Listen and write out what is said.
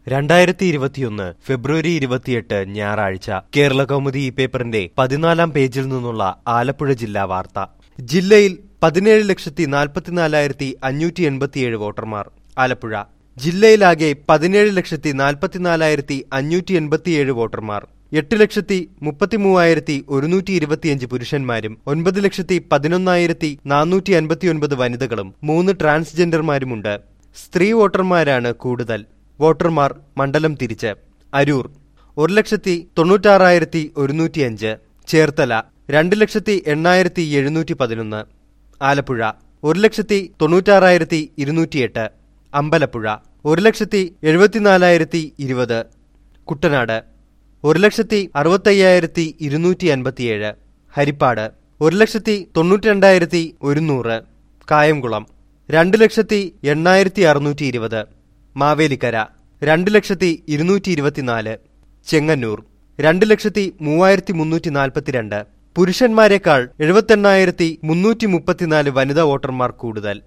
2021 ഫെബ്രുവരി 28 ഞായറാഴ്ച കേരള കൗമുദി ഈ പേപ്പറിന്റെ 14-ാം പേജിൽ നിന്നുള്ള ആലപ്പുഴ ജില്ലാ വാർത്ത. ജില്ലയിൽ 17,44,587 വോട്ടർമാർ. ആലപ്പുഴ ജില്ലയിലാകെ 17,44,587 വോട്ടർമാർ. 8,33,125 പുരുഷന്മാരും 9,11,459 വനിതകളും 3 ട്രാൻസ്ജെൻഡർമാരുമുണ്ട്. സ്ത്രീ വോട്ടർമാരാണ് കൂടുതൽ. വോട്ടർമാർ മണ്ഡലം തിരിച്ച്: അരൂർ 1,96,105, ചേർത്തല 2,08,711, ആലപ്പുഴ 1,96,208, അമ്പലപ്പുഴ 1,74,020, കുട്ടനാട് 1,65,257, ഹരിപ്പാട് 1,92,100, കായംകുളം 2,08,620, മാവേലിക്കര 2,224, ചെങ്ങന്നൂർ 2,03,342. പുരുഷന്മാരെക്കാൾ 78,334 വനിതാ വോട്ടർമാർ കൂടുതൽ.